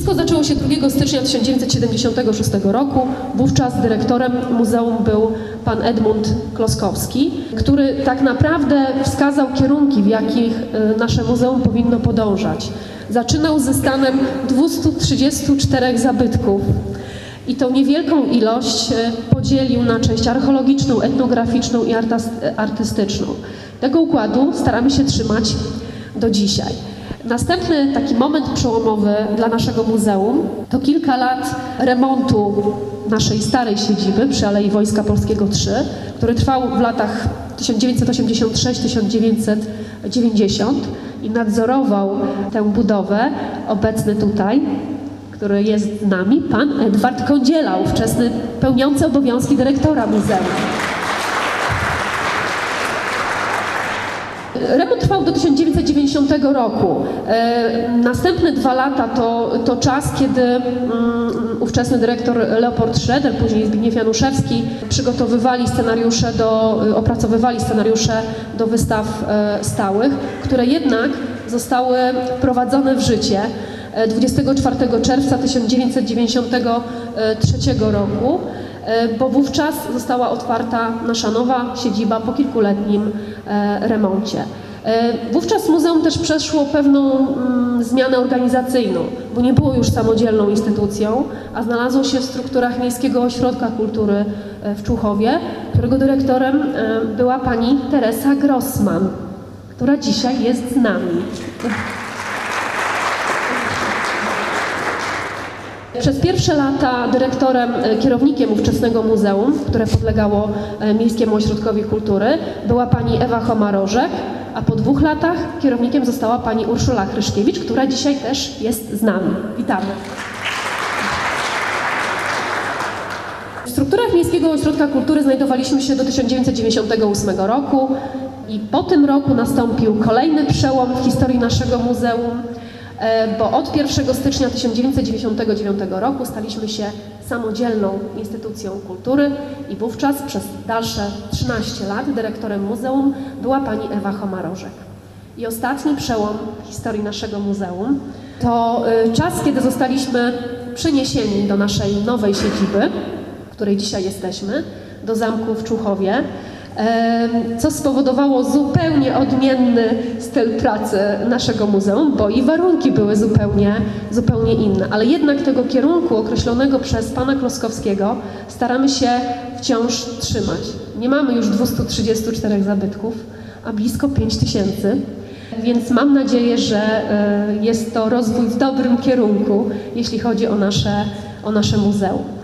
Wszystko zaczęło się 2 stycznia 1976 roku. Wówczas dyrektorem muzeum był pan Edmund Kloskowski, który tak naprawdę wskazał kierunki, w jakich nasze muzeum powinno podążać. Zaczynał ze stanem 234 zabytków i tą niewielką ilość podzielił na część archeologiczną, etnograficzną i artystyczną. Tego układu staramy się trzymać do dzisiaj. Następny taki moment przełomowy dla naszego muzeum to kilka lat remontu naszej starej siedziby przy Alei Wojska Polskiego 3, który trwał w latach 1986-1990 i nadzorował tę budowę obecny tutaj, który jest z nami, pan Edward Kądziela, ówczesny pełniący obowiązki dyrektora muzeum. Remont trwał do 1990 roku. Następne 2 lata to czas, kiedy ówczesny dyrektor Leopold Schroeder, później Zbigniew Januszewski opracowywali scenariusze do wystaw stałych, które jednak zostały wprowadzone w życie 24 czerwca 1993 roku, bo wówczas została otwarta nasza nowa siedziba po kilkuletnim remoncie. Wówczas muzeum też przeszło pewną zmianę organizacyjną, bo nie było już samodzielną instytucją, a znalazło się w strukturach Miejskiego Ośrodka Kultury w Człuchowie, którego dyrektorem była pani Teresa Grossman, która dzisiaj jest z nami. Przez pierwsze lata kierownikiem ówczesnego muzeum, które podlegało Miejskiemu Ośrodkowi Kultury, była pani Ewa Choma-Rożek, a po 2 latach kierownikiem została pani Urszula Kryszkiewicz, która dzisiaj też jest z nami. Witamy. W strukturach Miejskiego Ośrodka Kultury znajdowaliśmy się do 1998 roku i po tym roku nastąpił kolejny przełom w historii naszego muzeum, bo od 1 stycznia 1999 roku staliśmy się samodzielną instytucją kultury i wówczas przez dalsze 13 lat dyrektorem muzeum była pani Ewa Choma-Rożek. I ostatni przełom w historii naszego muzeum to czas, kiedy zostaliśmy przeniesieni do naszej nowej siedziby, w której dzisiaj jesteśmy, do zamku w Człuchowie, co spowodowało zupełnie odmienny styl pracy naszego muzeum, bo i warunki były zupełnie inne. Ale jednak tego kierunku określonego przez pana Kloskowskiego staramy się wciąż trzymać. Nie mamy już 234 zabytków, a blisko 5000, więc mam nadzieję, że jest to rozwój w dobrym kierunku, jeśli chodzi o nasze muzeum.